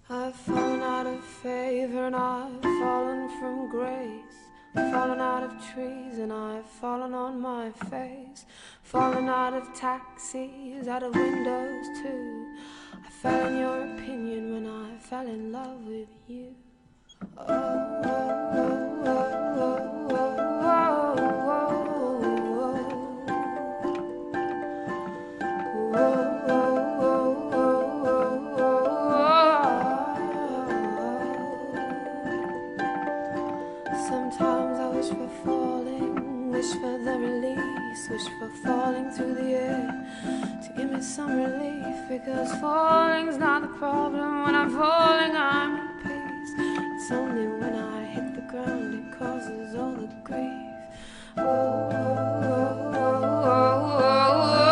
I've fallen out of favor and I've fallen from grace. I've fallen out of trees and I've fallen on my face. Fallen out of taxis, out of windows too. I fell in your opinion when I fell in love with you. Oh, oh, oh, oh, oh, oh, oh, oh, oh. Sometimes I wish for falling, wish for the release, wish for falling through the air to give me some relief. Because falling's not the problem. When I'm falling, I'm at peace. It's only when I hit the ground it causes all the grief. Oh, oh, oh, oh, oh, oh.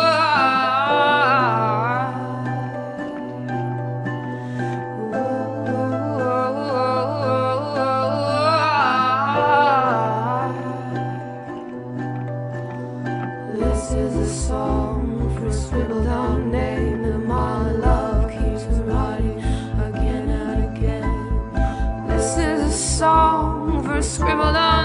This is a song for a scribbled down name that my love keeps writing again and again. This is a song for a scribbled down